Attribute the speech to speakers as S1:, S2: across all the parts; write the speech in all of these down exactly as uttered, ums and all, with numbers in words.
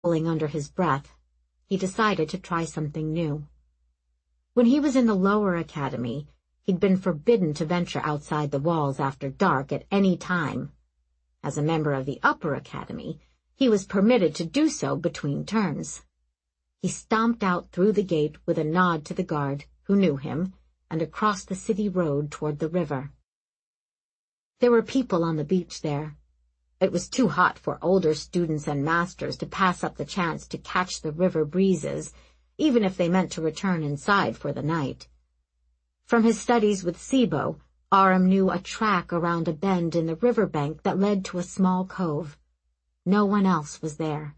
S1: under his breath, he decided to try something new. When he was in the lower academy, he'd been forbidden to venture outside the walls after dark at any time. As a member of the upper academy, he was permitted to do so between terms. He stomped out through the gate with a nod to the guard, who knew him, and across the city road toward the river. There were people on the beach there. It was too hot for older students and masters to pass up the chance to catch the river breezes, even if they meant to return inside for the night. From his studies with Sibo, Aram knew a track around a bend in the riverbank that led to a small cove. No one else was there.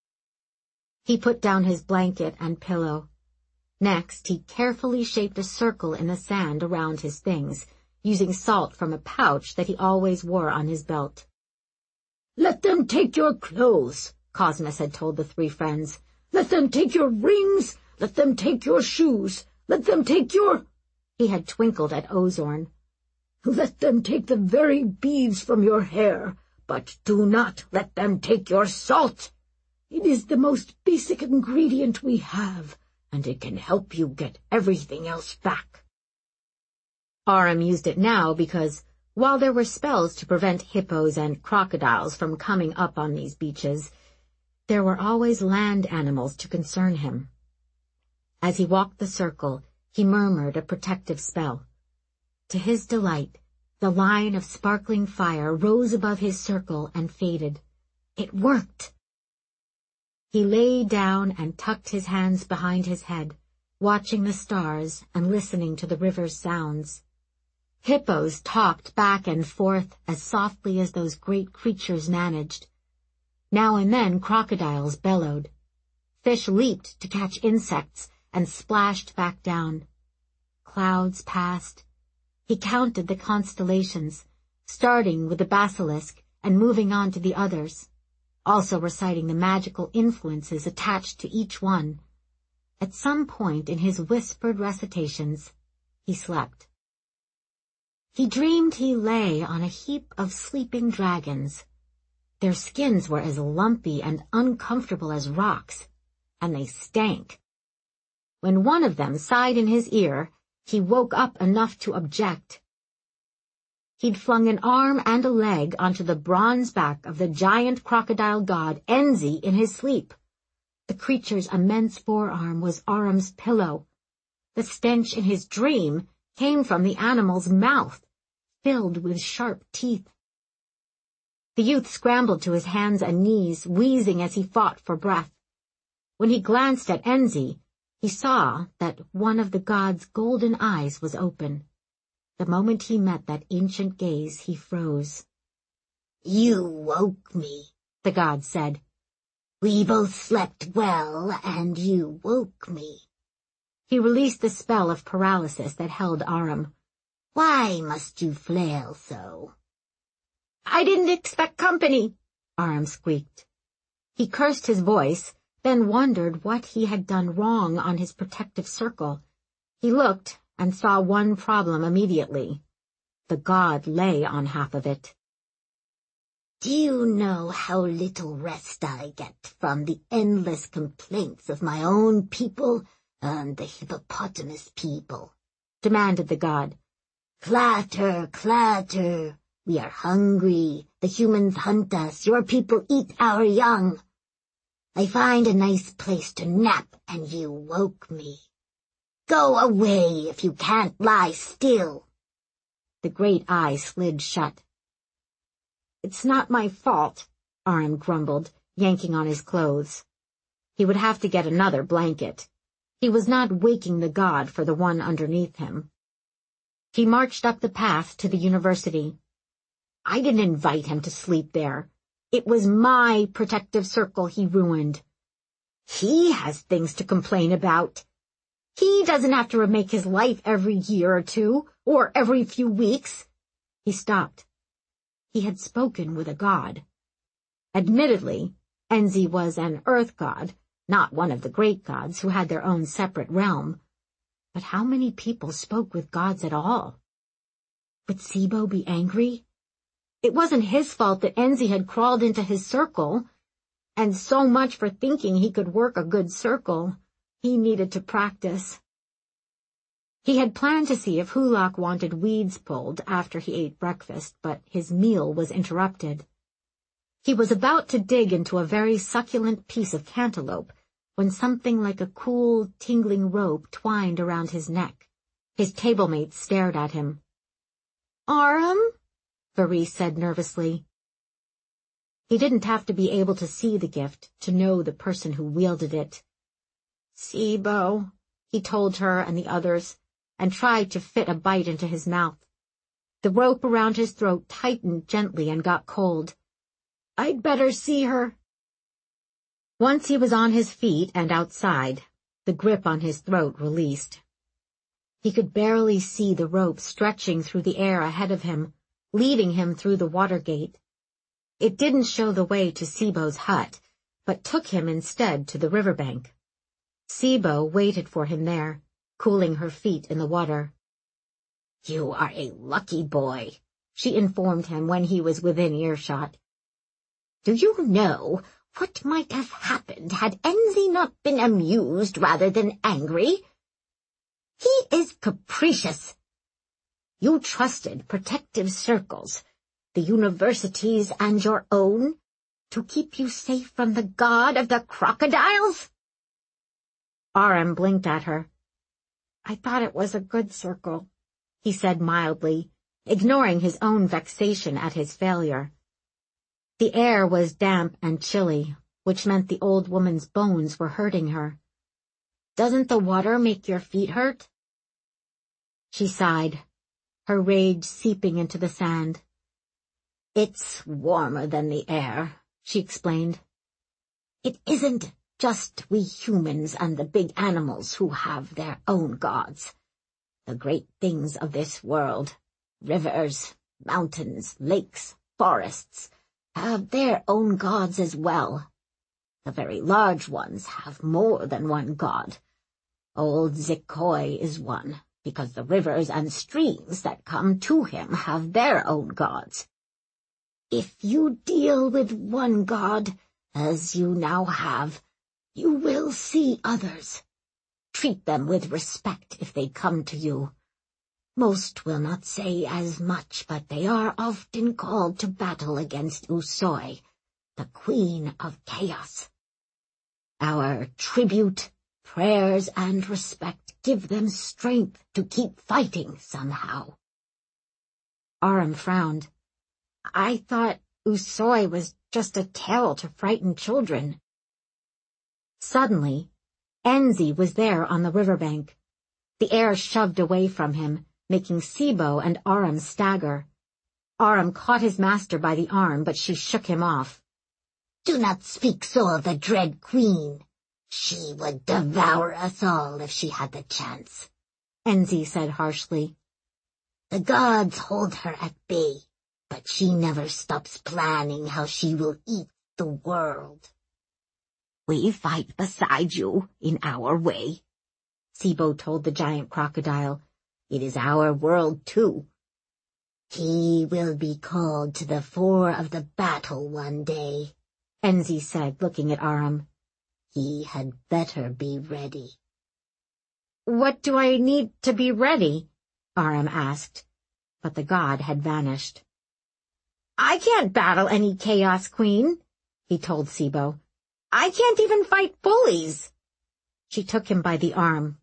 S1: He put down his blanket and pillow. Next, he carefully shaped a circle in the sand around his things, using salt from a pouch that he always wore on his belt.
S2: "Let them take your clothes," Cosmas had told the three friends. "Let them take your rings. Let them take your shoes. Let them take your—"
S1: He had twinkled at Ozorn.
S2: "Let them take the very beads from your hair, but do not let them take your salt. It is the most basic ingredient we have, and it can help you get everything else back."
S1: Aram used it now because, while there were spells to prevent hippos and crocodiles from coming up on these beaches, there were always land animals to concern him. As he walked the circle, he murmured a protective spell. To his delight, the line of sparkling fire rose above his circle and faded. It worked! He lay down and tucked his hands behind his head, watching the stars and listening to the river's sounds. Hippos talked back and forth as softly as those great creatures managed. Now and then crocodiles bellowed. Fish leaped to catch insects and splashed back down. Clouds passed. He counted the constellations, starting with the basilisk and moving on to the others, also reciting the magical influences attached to each one. At some point in his whispered recitations, he slept. He dreamed he lay on a heap of sleeping dragons. Their skins were as lumpy and uncomfortable as rocks, and they stank. When one of them sighed in his ear, he woke up enough to object. He'd flung an arm and a leg onto the bronze back of the giant crocodile god Enzi in his sleep. The creature's immense forearm was Aram's pillow. The stench in his dream came from the animal's mouth, filled with sharp teeth. The youth scrambled to his hands and knees, wheezing as he fought for breath. When he glanced at Enzi, he saw that one of the god's golden eyes was open. The moment he met that ancient gaze, he froze.
S2: "You woke me," the god said. "We both slept well, and you woke me."
S1: He released the spell of paralysis that held Aram.
S2: "Why must you flail so?"
S1: "I didn't expect company," Aram squeaked. He cursed his voice, then wondered what he had done wrong on his protective circle. He looked and saw one problem immediately. The god lay on half of it.
S2: "Do you know how little rest I get from the endless complaints of my own people and the hippopotamus people?"
S1: demanded the god.
S2: "Clatter, clatter. We are hungry. The humans hunt us. Your people eat our young. I find a nice place to nap, and you woke me. Go away if you can't lie still."
S1: The great eye slid shut. "It's not my fault," Aram grumbled, yanking on his clothes. He would have to get another blanket. He was not waking the god for the one underneath him. He marched up the path to the university. "I didn't invite him to sleep there. It was my protective circle he ruined. He has things to complain about. He doesn't have to remake his life every year or two, or every few weeks." He stopped. He had spoken with a god. Admittedly, Enzi was an earth god, not one of the great gods who had their own separate realm. But how many people spoke with gods at all? Would Sibo be angry? It wasn't his fault that Enzi had crawled into his circle, And so much for thinking he could work a good circle. He needed to practice. He had planned to see if Hulak wanted weeds pulled after he ate breakfast, but his meal was interrupted. He was about to dig into a very succulent piece of cantaloupe when something like a cool, tingling rope twined around his neck. His table-mates stared at him. "Aram?" Varese said nervously. He didn't have to be able to see the gift to know the person who wielded it. "Sibo," he told her and the others, and tried to fit a bite into his mouth. The rope around his throat tightened gently and got cold. "I'd better see her." Once he was on his feet and outside, the grip on his throat released. He could barely see the rope stretching through the air ahead of him, leading him through the water gate. It didn't show the way to Sibo's hut, but took him instead to the riverbank. Sibo waited for him there, cooling her feet in the water. "You are a lucky boy," she informed him when he was within earshot. "Do you know what might have happened had Enzi not been amused rather than angry? He is capricious. You trusted protective circles, the universities and your own, to keep you safe from the god of the crocodiles?" Aram blinked at her. "I thought it was a good circle," he said mildly, ignoring his own vexation at his failure. The air was damp and chilly, which meant the old woman's bones were hurting her. "Doesn't the water make your feet hurt?" She sighed, her rage seeping into the sand. "It's warmer than the air," she explained. "It isn't just we humans and the big animals who have their own gods. The great things of this world, rivers, mountains, lakes, forests, have their own gods as well. The very large ones have more than one god. Old Zikoi is one, because the rivers and streams that come to him have their own gods. If you deal with one god, as you now have, you will see others. Treat them with respect if they come to you. Most will not say as much, but they are often called to battle against Usoi, the Queen of Chaos. Our tribute, prayers, and respect give them strength to keep fighting somehow." Aram frowned. "I thought Usoi was just a tale to frighten children." Suddenly, Enzi was there on the riverbank. The air shoved away from him, making Sibo and Aram stagger. Aram caught his master by the arm, but she shook him off.
S2: "Do not speak so of the dread queen. She would devour us all if she had the chance,"
S1: Enzi said harshly.
S2: "The gods hold her at bay, but she never stops planning how she will eat the world."
S1: "We fight beside you in our way," Sibo told the giant crocodile. "It is our world, too."
S2: "He will be called to the fore of the battle one day,"
S1: Enzi said, looking at Aram.
S2: "He had better be ready."
S1: "What do I need to be ready?" Aram asked, but the god had vanished. "I can't battle any Chaos Queen," he told Sibo. "I can't even fight bullies." She took him by the arm.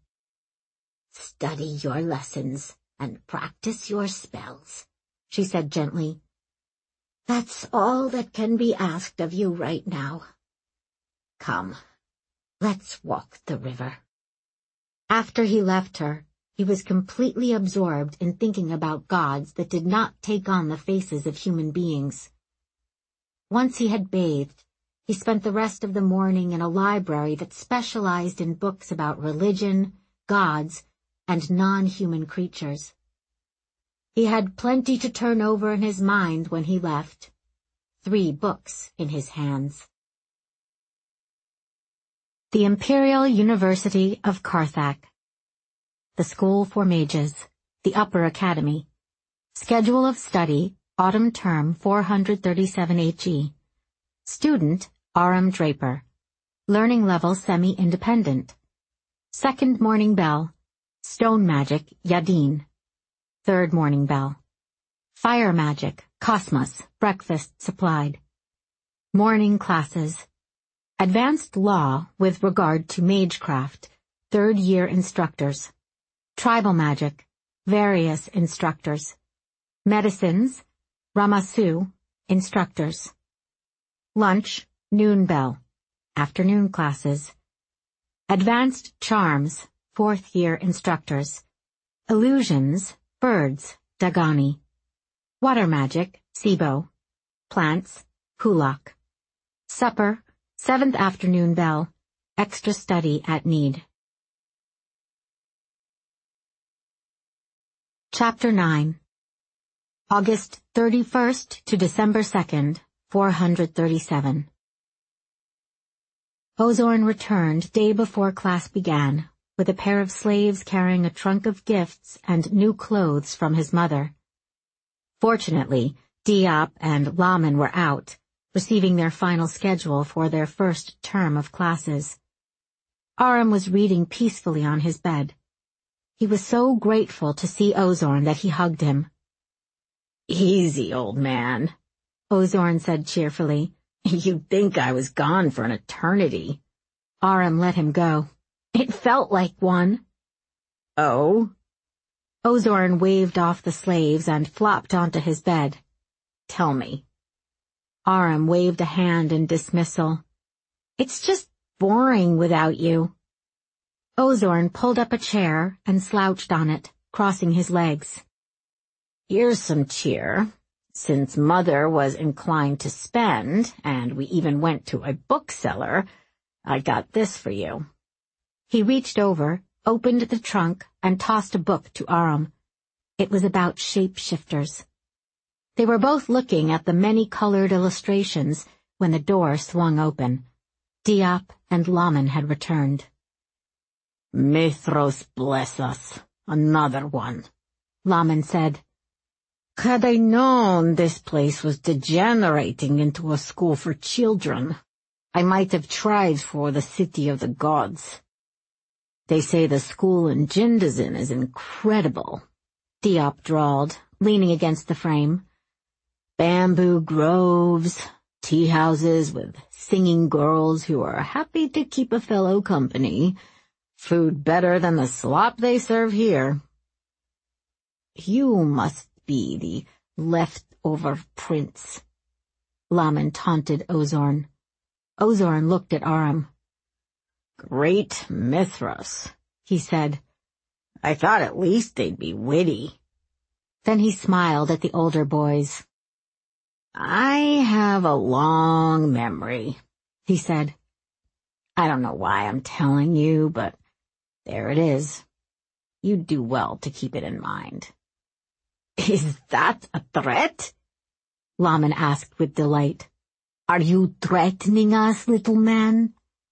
S2: "Study your lessons and practice your spells,"
S1: she said gently.
S2: "That's all that can be asked of you right now. Come, let's walk the river."
S1: After he left her, he was completely absorbed in thinking about gods that did not take on the faces of human beings. Once he had bathed, he spent the rest of the morning in a library that specialized in books about religion, gods, and non-human creatures. He had plenty to turn over in his mind when he left, three books in his hands. The Imperial University of Karthak. The School for Mages, the Upper Academy. Schedule of Study, Autumn Term four thirty-seven H E. Student, Aram Draper. Learning level semi-independent. Second morning bell, stone magic, Yadin. Third morning bell. Fire magic, Cosmos, breakfast supplied. Morning classes. Advanced law with regard to magecraft, third year instructors. Tribal magic, various instructors. Medicines, Ramasu, instructors. Lunch, noon bell, afternoon classes. Advanced charms, fourth year instructors. Illusions, birds, Dagani. Water magic, Sibo. Plants, Hulak. Supper, seventh afternoon bell, extra study at need. Chapter nine. August thirty-first to December second, four hundred thirty-seven. Ozorn returned day before class began, with a pair of slaves carrying a trunk of gifts and new clothes from his mother. Fortunately, Diop and Laman were out, receiving their final schedule for their first term of classes. Aram was reading peacefully on his bed. He was so grateful to see Ozorn that he hugged him. "Easy, old man," Ozorn said cheerfully. "You'd think I was gone for an eternity." Aram let him go. "It felt like one." "Oh?" Ozorn waved off the slaves and flopped onto his bed. "Tell me." Aram waved a hand in dismissal. "It's just boring without you." Ozorn pulled up a chair and slouched on it, crossing his legs. "Here's some cheer. Since Mother was inclined to spend, and we even went to a bookseller, I got this for you." He reached over, opened the trunk, and tossed a book to Aram. It was about shapeshifters. They were both looking at the many-colored illustrations when the door swung open. Diop and Laman had returned. "Mithros bless us, another one," Laman said. "Had I known this place was degenerating into a school for children, I might have tried for the city of the gods. They say the school in Jindazin is incredible," Diop drawled, leaning against the frame. "Bamboo groves, tea-houses with singing girls who are happy to keep a fellow company, food better than the slop they serve here." "You must be the leftover prince," Laman taunted Ozorn. Ozorn looked at Aram. "Great Mithras," he said. "I thought at least they'd be witty." Then he smiled at the older boys. "I have a long memory," he said. "I don't know why I'm telling you, but there it is. You'd do well to keep it in mind." "Is that a threat?" Laman asked with delight. "Are you threatening us, little man?"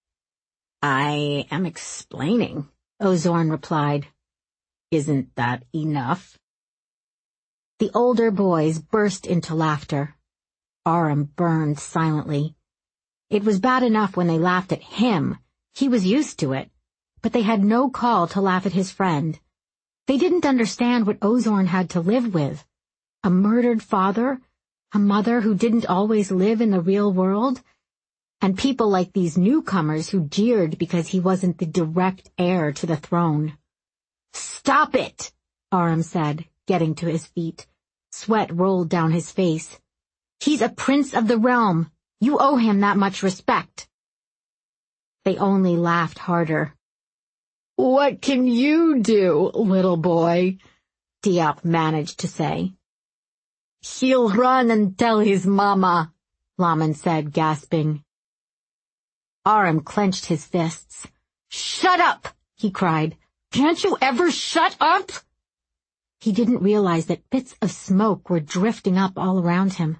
S1: "I am explaining," Ozorn replied. "Isn't that enough?" The older boys burst into laughter. Aram burned silently. It was bad enough when they laughed at him. He was used to it. But they had no call to laugh at his friend. They didn't understand what Ozorn had to live with. A murdered father, a mother who didn't always live in the real world, and people like these newcomers who jeered because he wasn't the direct heir to the throne. "Stop it!" Aram said, getting to his feet. Sweat rolled down his face. "He's a prince of the realm. You owe him that much respect." They only laughed harder. "What can you do, little boy?" Diop managed to say. "He'll run and tell his mama," Laman said, gasping. Aram clenched his fists. "Shut up!" he cried. "Can't you ever shut up?" He didn't realize that bits of smoke were drifting up all around him.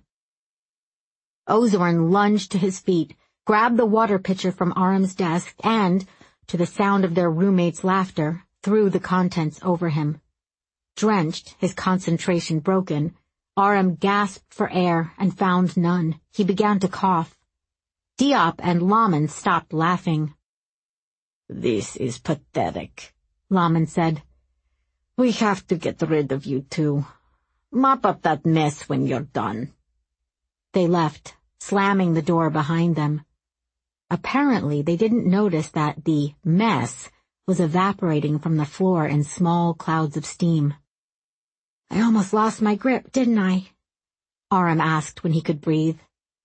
S1: Ozorn lunged to his feet, grabbed the water pitcher from Aram's desk, and, to the sound of their roommate's laughter, threw the contents over him. Drenched, his concentration broken, Aram gasped for air and found none. He began to cough. Diop and Laman stopped laughing.
S3: "This is pathetic,"
S1: Laman said.
S3: "We have to get rid of you too. Mop up that mess when you're done."
S1: They left, slamming the door behind them. Apparently, they didn't notice that the mess was evaporating from the floor in small clouds of steam. "I almost lost my grip, didn't I?" Aram asked when he could breathe.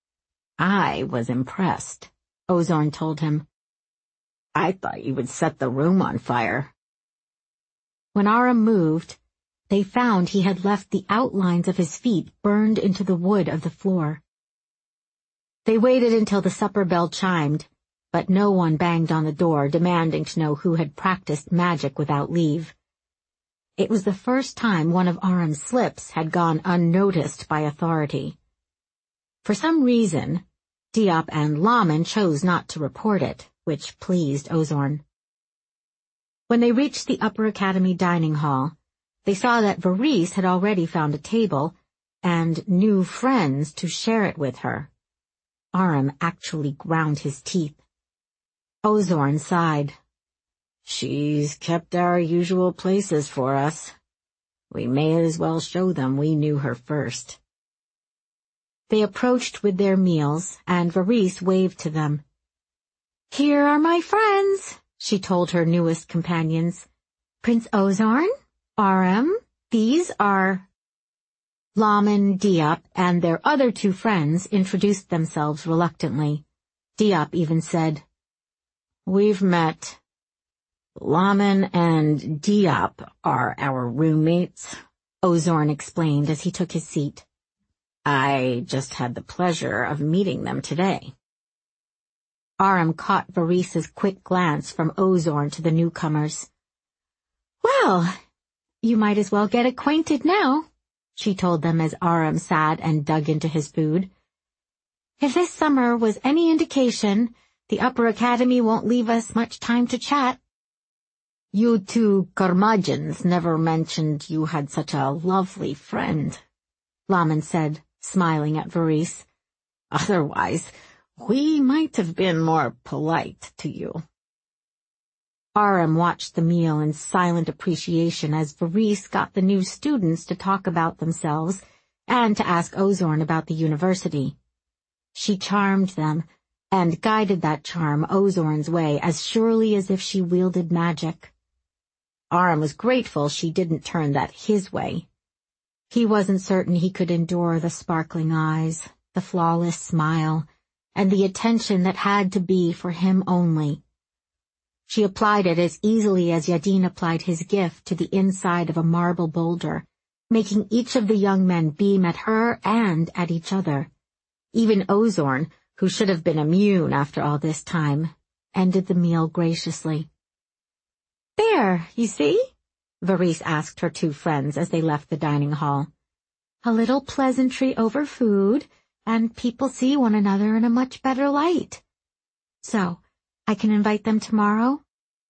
S3: "I was impressed," Ozorn told him. "I thought you would set the room on fire."
S1: When Aram moved, they found he had left the outlines of his feet burned into the wood of the floor. They waited until the supper bell chimed, but no one banged on the door demanding to know who had practiced magic without leave. It was the first time one of Aram's slips had gone unnoticed by authority. For some reason, Diop and Laman chose not to report it, which pleased Ozorn. When they reached the Upper Academy dining hall, they saw that Varese had already found a table and new friends to share it with her. Aram actually ground his teeth. Ozorn sighed.
S3: "She's kept our usual places for us. We may as well show them we knew her first."
S1: They approached with their meals, and Varese waved to them. "Here are my friends," she told her newest companions. "Prince Ozorn, Aram, these are—" Laman, Diop, and their other two friends introduced themselves reluctantly. Diop even said,
S3: "We've met. Laman and Diop are our roommates," Ozorn explained as he took his seat. "I just had the pleasure of meeting them today."
S1: Aram caught Varese's quick glance from Ozorn to the newcomers. "Well, you might as well get acquainted now," she told them as Aram sat and dug into his food. "If this summer was any indication, the Upper Academy won't leave us much time to chat."
S3: "You two curmudgeons never mentioned you had such a lovely friend," Laman said, smiling at Varese. "Otherwise, we might have been more polite to you."
S1: Aram watched the meal in silent appreciation as Varese got the new students to talk about themselves and to ask Ozorn about the university. She charmed them, and guided that charm Ozorn's way as surely as if she wielded magic. Aram was grateful she didn't turn that his way. He wasn't certain he could endure the sparkling eyes, the flawless smile, and the attention that had to be for him only. She applied it as easily as Yadin applied his gift to the inside of a marble boulder, making each of the young men beam at her and at each other. Even Ozorn, who should have been immune after all this time, ended the meal graciously. "There, you see?" Varese asked her two friends as they left the dining hall. "A little pleasantry over food, and people see one another in a much better light. So, I can invite them tomorrow?"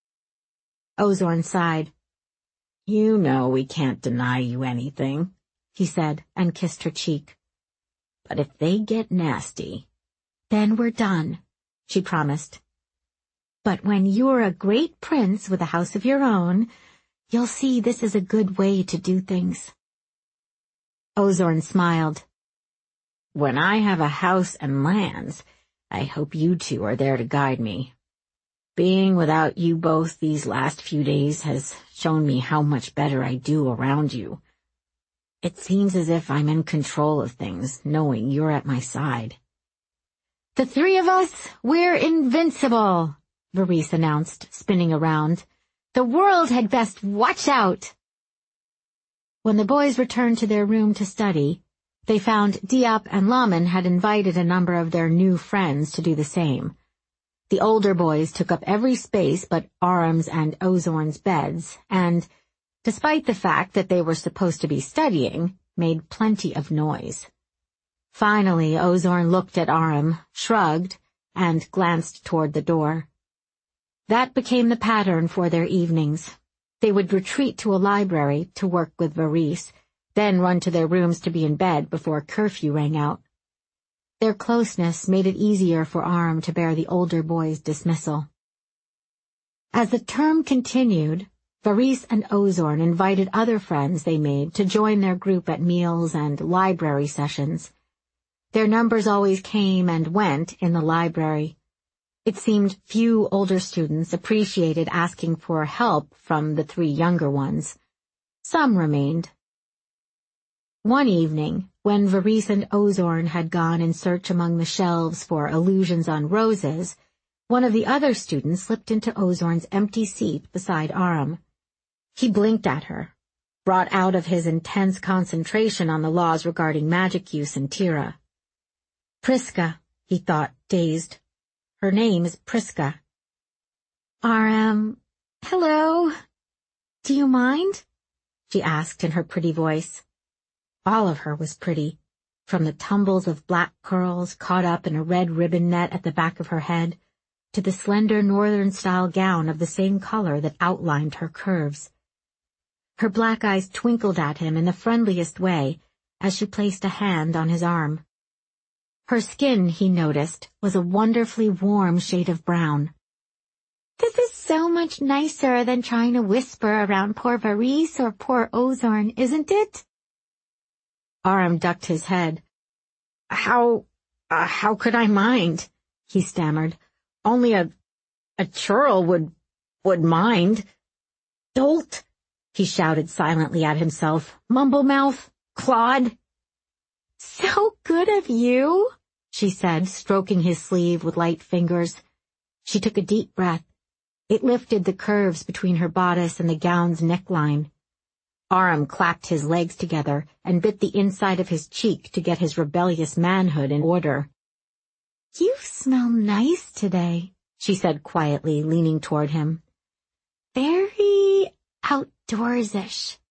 S3: Ozorn sighed. "You know we can't deny you anything," he said, and kissed her cheek. "But if they get nasty—"
S1: "Then we're done," she promised. "But when you're a great prince with a house of your own, you'll see this is a good way to do things."
S3: Ozorn smiled. "When I have a house and lands, I hope you two are there to guide me. Being without you both these last few days has shown me how much better I do around you. It seems as if I'm in control of things, knowing you're at my side."
S1: "The three of us, we're invincible," Varese announced, spinning around. "The world had best watch out." When the boys returned to their room to study, they found Diop and Laman had invited a number of their new friends to do the same. The older boys took up every space but Aram's and Ozorn's beds, and, despite the fact that they were supposed to be studying, made plenty of noise. Finally, Ozorn looked at Aram, shrugged, and glanced toward the door. That became the pattern for their evenings. They would retreat to a library to work with Varese, then run to their rooms to be in bed before curfew rang out. Their closeness made it easier for Aram to bear the older boy's dismissal. As the term continued, Varese and Ozorn invited other friends they made to join their group at meals and library sessions. Their numbers always came and went in the library. It seemed few older students appreciated asking for help from the three younger ones. Some remained. One evening, when Varese and Ozorn had gone in search among the shelves for illusions on roses, one of the other students slipped into Ozorn's empty seat beside Aram. He blinked at her, brought out of his intense concentration on the laws regarding magic use in Tira. Priska, he thought, dazed. Her name is Priska. Aram, hello. Do you mind? She asked in her pretty voice. All of her was pretty, from the tumbles of black curls caught up in a red ribbon net at the back of her head, to the slender northern-style gown of the same color that outlined her curves. Her black eyes twinkled at him in the friendliest way as she placed a hand on his arm. Her skin, he noticed, was a wonderfully warm shade of brown. This is so much nicer than trying to whisper around poor Varese or poor Ozorn, isn't it? Aram ducked his head. How, uh, how could I mind? He stammered. Only a, a churl would, would mind. Dolt! He shouted silently at himself. Mumble-mouth! Clod! So good of you, she said, stroking his sleeve with light fingers. She took a deep breath. It lifted the curves between her bodice and the gown's neckline. Aram clapped his legs together and bit the inside of his cheek to get his rebellious manhood in order. You smell nice today, she said quietly, leaning toward him. Very outdoors-ish.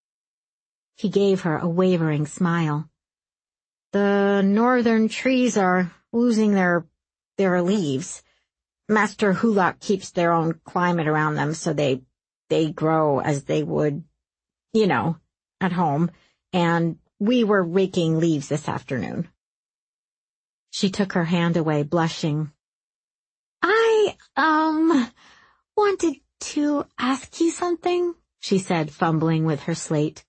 S1: He gave her a wavering smile. The northern trees are losing their, their leaves. Master Hulak keeps their own climate around them so they, they grow as they would, you know, at home, and we were raking leaves this afternoon. She took her hand away, blushing. I, um, wanted to ask you something, she said, fumbling with her slate.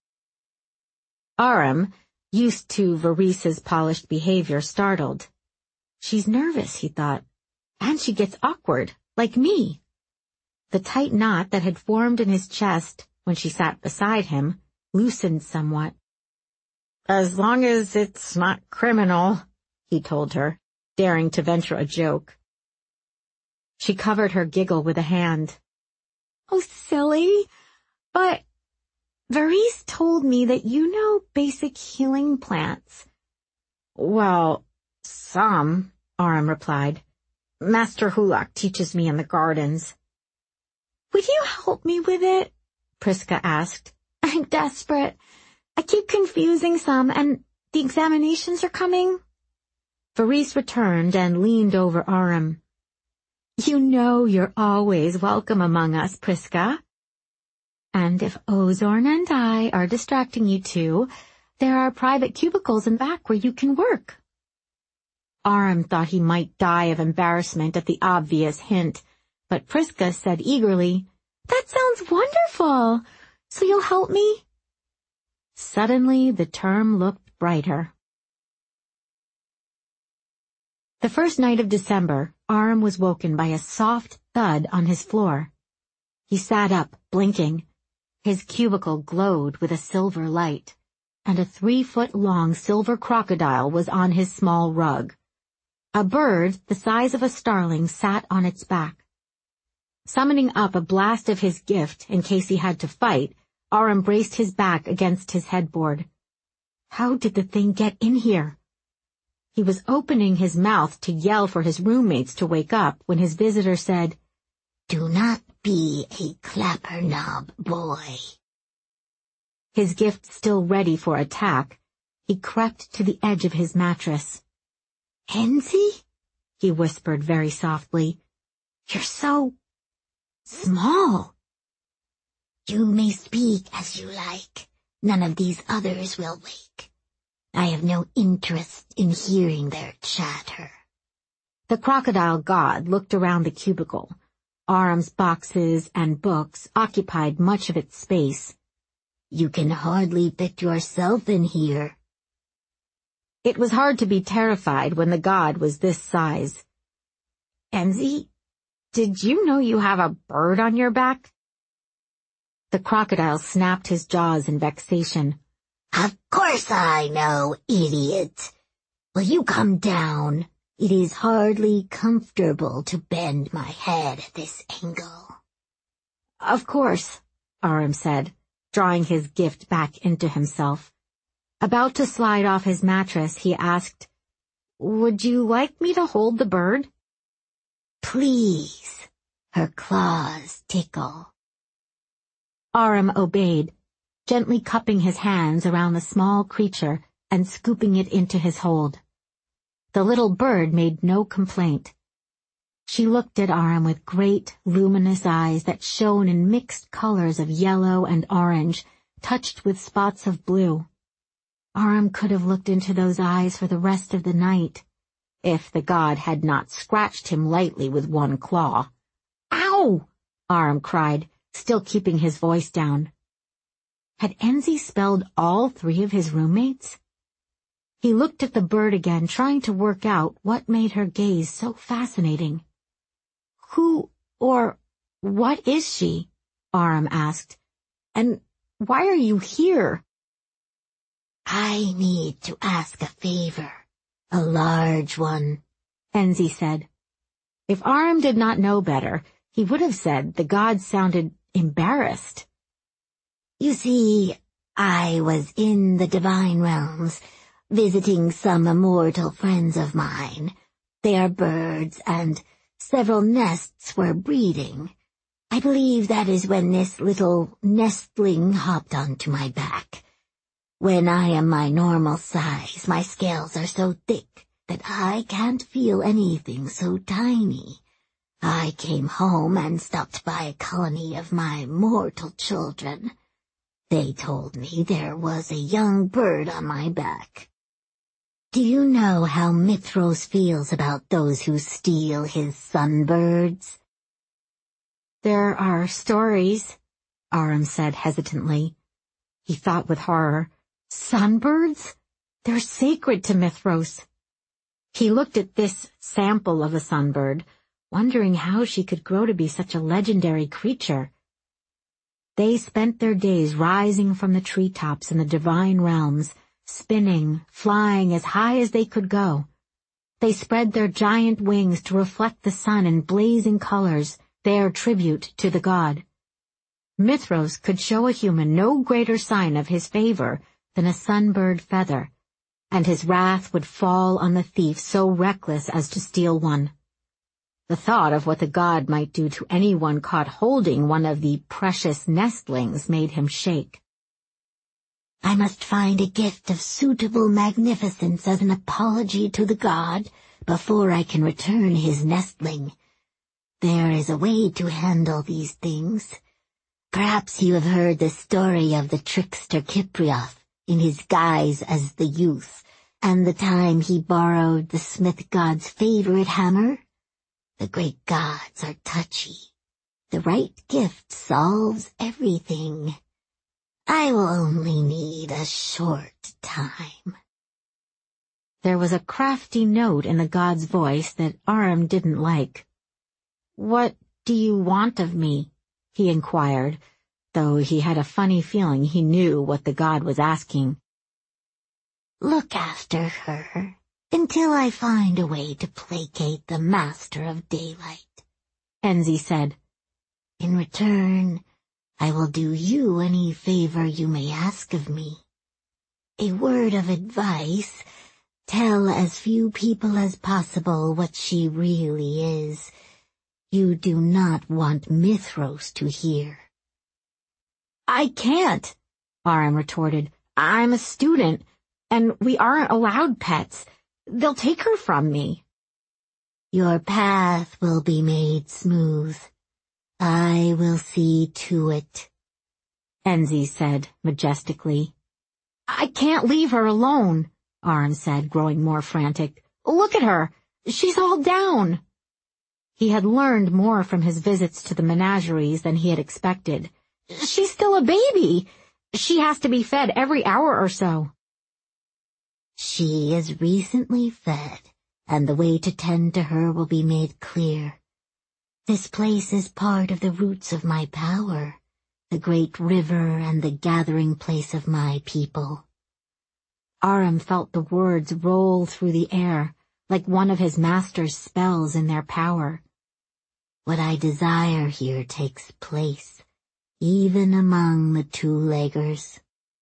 S1: Aram, used to Varese's polished behavior, startled. She's nervous, he thought, and she gets awkward, like me. The tight knot that had formed in his chest when she sat beside him loosened somewhat. As long as it's not criminal, he told her, daring to venture a joke. She covered her giggle with a hand. Oh, silly, but Varese told me that you know basic healing plants. Well, some, Aram replied. Master Hulak teaches me in the gardens. Would you help me with it? Priska asked. I'm desperate. I keep confusing some, and the examinations are coming. Varese returned and leaned over Aram. You know you're always welcome among us, Priska. And if Ozorn and I are distracting you two, there are private cubicles in back where you can work. Aram thought he might die of embarrassment at the obvious hint, but Priska said eagerly, That sounds wonderful. So you'll help me? Suddenly the term looked brighter. The first night of December, Aram was woken by a soft thud on his floor. He sat up, blinking. His cubicle glowed with a silver light, and a three-foot-long silver crocodile was on his small rug. A bird the size of a starling sat on its back. Summoning up a blast of his gift in case he had to fight, Aram braced his back against his headboard. How did the thing get in here? He was opening his mouth to yell for his roommates to wake up when his visitor said,
S2: Do not be a clapper-knob boy.
S1: His gift still ready for attack, he crept to the edge of his mattress.
S2: Enzi?
S1: He whispered very softly.
S2: You're so small. You may speak as you like. None of these others will wake. I have no interest in hearing their chatter.
S1: The crocodile god looked around the cubicle. Aram's boxes and books occupied much of its space.
S2: You can hardly fit yourself in here.
S1: It was hard to be terrified when the god was this size. Enzi, did you know you have a bird on your back? The crocodile snapped his jaws in vexation.
S2: Of course I know, idiot. Will you come down? It is hardly comfortable to bend my head at this angle.
S1: Of course, Aram said, drawing his gift back into himself. About to slide off his mattress, he asked, Would you like me to hold the bird?
S2: Please. Her claws tickle.
S1: Aram obeyed, gently cupping his hands around the small creature and scooping it into his hold. The little bird made no complaint. She looked at Aram with great, luminous eyes that shone in mixed colors of yellow and orange, touched with spots of blue. Aram could have looked into those eyes for the rest of the night, if the god had not scratched him lightly with one claw. Ow! Aram cried, still keeping his voice down. Had Enzi spelled all three of his roommates? He looked at the bird again, trying to work out what made her gaze so fascinating. Who or what is she? Aram asked. And why are you here?
S2: I need to ask a favor. A large one,
S1: Enzi said. If Aram did not know better, he would have said the god sounded embarrassed.
S2: You see, I was in the divine realms, visiting some immortal friends of mine. They are birds, and several nests were breeding. I believe that is when this little nestling hopped onto my back. When I am my normal size, my scales are so thick that I can't feel anything so tiny. I came home and stopped by a colony of my mortal children. They told me there was a young bird on my back. Do you know how Mithros feels about those who steal his sunbirds?
S1: There are stories, Aram said hesitantly. He thought with horror, sunbirds? They're sacred to Mithros. He looked at this sample of a sunbird, wondering how she could grow to be such a legendary creature. They spent their days rising from the treetops in the divine realms, spinning, flying as high as they could go. They spread their giant wings to reflect the sun in blazing colors, their tribute to the god. Mithros could show a human no greater sign of his favor than a sunbird feather, and his wrath would fall on the thief so reckless as to steal one. The thought of what the god might do to anyone caught holding one of the precious nestlings made him shake.
S2: I must find a gift of suitable magnificence as an apology to the god before I can return his nestling. There is a way to handle these things. Perhaps you have heard the story of the trickster Kiprioth in his guise as the youth, and the time he borrowed the smith god's favorite hammer? The great gods are touchy. The right gift solves everything. I will only need a short time.
S1: There was a crafty note in the god's voice that Aram didn't like. What do you want of me? He inquired, though he had a funny feeling he knew what the god was asking.
S2: Look after her until I find a way to placate the master of daylight,
S1: Enzi said.
S2: In return, I will do you any favor you may ask of me. A word of advice, tell as few people as possible what she really is. You do not want Mithros to hear.
S1: I can't, Aram retorted. I'm a student, and we aren't allowed pets. They'll take her from me.
S2: Your path will be made smooth. I will see to it,
S1: Enzi said majestically. I can't leave her alone,
S3: Aram said, growing more frantic. Look at her! She's all down! He had learned more from his visits to the menageries than he had expected. She's still a baby! She has to be fed every hour or so.
S2: She is recently fed, and the way to tend to her will be made clear. This place is part of the roots of my power, the great river and the gathering place of my people.
S3: Aram felt the words roll through the air, like one of his master's spells in their power.
S2: What I desire here takes place, even among the two-leggers.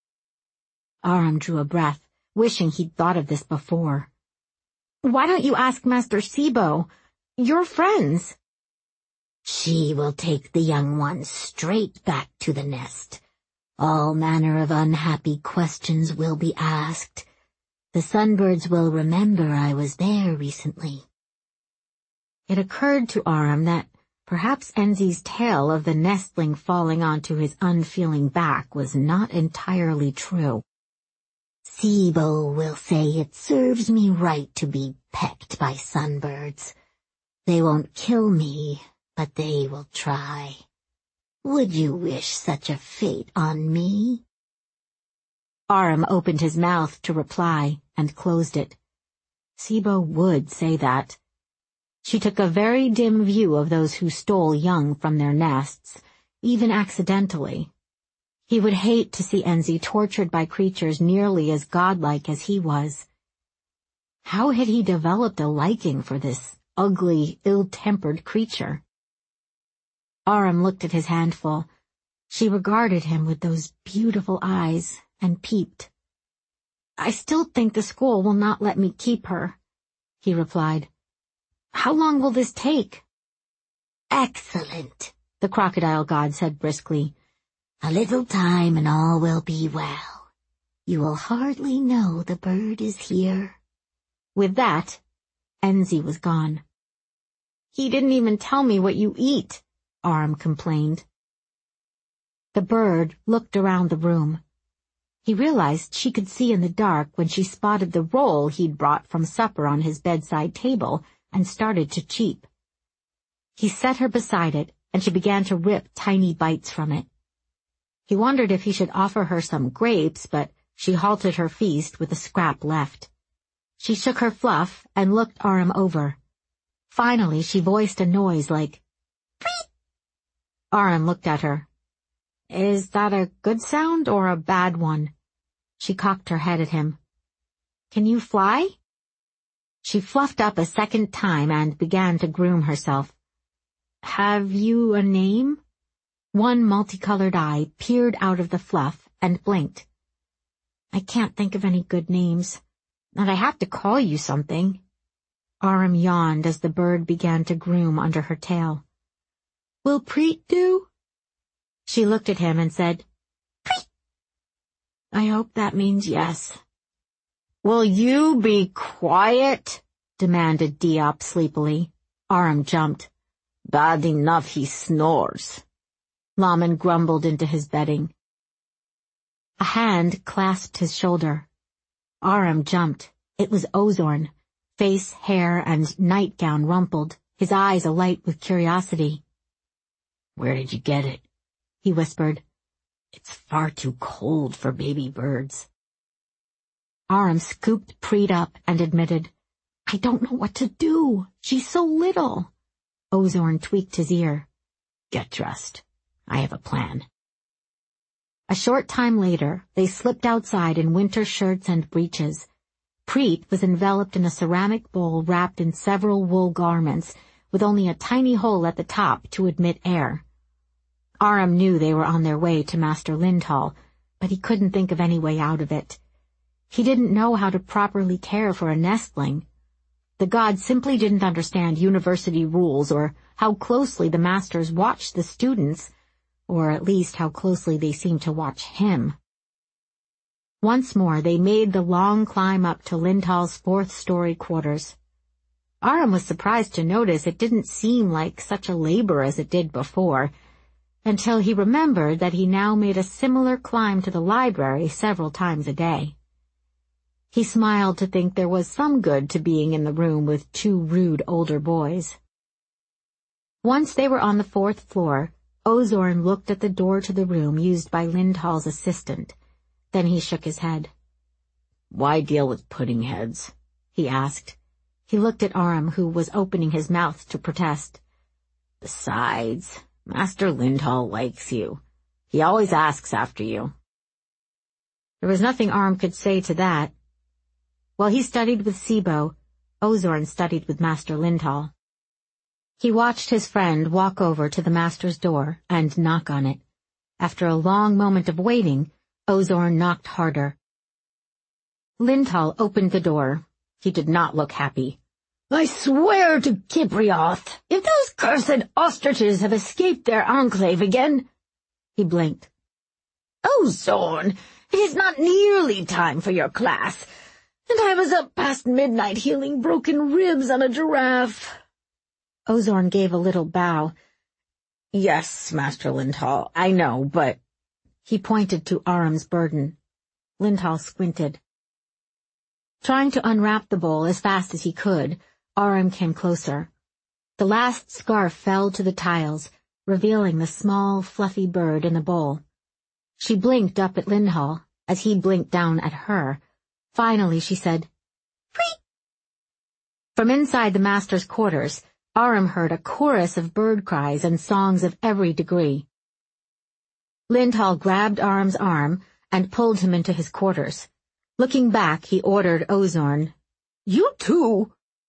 S3: Aram drew a breath, wishing he'd thought of this before. Why don't you ask Master Sibo? You're friends.
S2: She will take the young ones straight back to the nest. All manner of unhappy questions will be asked. The sunbirds will remember I was there recently.
S3: It occurred to Aram that perhaps Enzi's tale of the nestling falling onto his unfeeling back was not entirely true.
S2: Sibo will say it serves me right to be pecked by sunbirds. They won't kill me, but they will try. Would you wish such a fate on me?
S3: Aram opened his mouth to reply and closed it. Sibo would say that. She took a very dim view of those who stole young from their nests, even accidentally. He would hate to see Enzi tortured by creatures nearly as godlike as he was. How had he developed a liking for this ugly, ill-tempered creature? Aram looked at his handful. She regarded him with those beautiful eyes and peeped. I still think the school will not let me keep her, he replied. How long will this take?
S2: Excellent,
S3: the crocodile god said briskly.
S2: A little time and all will be well. You will hardly know the bird is here.
S3: With that, Enzi was gone. He didn't even tell me what you eat, Aram complained. The bird looked around the room. He realized she could see in the dark when she spotted the roll he'd brought from supper on his bedside table and started to cheep. He set her beside it, and she began to rip tiny bites from it. He wondered if he should offer her some grapes, but she halted her feast with a scrap left. She shook her fluff and looked Aram over. Finally, she voiced a noise like, "Preet." Aram looked at her. Is that a good sound or a bad one? She cocked her head at him. Can you fly? She fluffed up a second time and began to groom herself. Have you a name? One multicolored eye peered out of the fluff and blinked. I can't think of any good names, and I have to call you something. Aram yawned as the bird began to groom under her tail. Will Preet do? She looked at him and said, Preet. I hope that means yes. Will you be quiet? Demanded Diop sleepily. Aram jumped. Bad enough he snores. Laman grumbled into his bedding. A hand clasped his shoulder. Aram jumped. It was Ozorn, face, hair, and nightgown rumpled, his eyes alight with curiosity. Where did you get it? He whispered. It's far too cold for baby birds. Aram scooped Preet up and admitted, I don't know what to do. She's so little. Ozorn tweaked his ear. Get dressed. I have a plan. A short time later, they slipped outside in winter shirts and breeches. Preet was enveloped in a ceramic bowl wrapped in several wool garments, with only a tiny hole at the top to admit air. Aram knew they were on their way to Master Lindhall, but he couldn't think of any way out of it. He didn't know how to properly care for a nestling. The god simply didn't understand university rules or how closely the masters watched the students, or at least how closely they seemed to watch him. Once more they made the long climb up to Lindhall's fourth-story quarters. Aram was surprised to notice it didn't seem like such a labor as it did before, until he remembered that he now made a similar climb to the library several times a day.
S1: He smiled to think there was some good to being in the room with two rude older boys. Once they were on the fourth floor, Ozorn looked at the door to the room used by Lindhall's assistant. Then he shook his head. "Why deal with pudding heads?" he asked. He looked at Aram, who was opening his mouth to protest. "Besides, Master Lindhall likes you. He always asks after you." There was nothing Aram could say to that. While he studied with Sibo, Ozorn studied with Master Lindhall. He watched his friend walk over to the master's door and knock on it. After a long moment of waiting, Ozorn knocked harder. Lindhall opened the door. He did not look happy.
S3: "I swear to Kiprioth, if those cursed ostriches have escaped their enclave again—" He blinked. "Ozorn, it is not nearly time for your class, and I was up past midnight healing broken ribs on a giraffe."
S1: Ozorn gave a little bow.
S3: "Yes, Master Lindhall, I know, but—"
S1: He pointed to Aram's burden. Lindhall squinted. Trying to unwrap the bowl as fast as he could, Aram came closer. The last scarf fell to the tiles, revealing the small, fluffy bird in the bowl. She blinked up at Lindhall, as he blinked down at her. Finally she said, "Free!" From inside the master's quarters, Aram heard a chorus of bird cries and songs of every degree. Lindhall grabbed Aram's arm and pulled him into his quarters. Looking back, he ordered Ozorn, "You too!"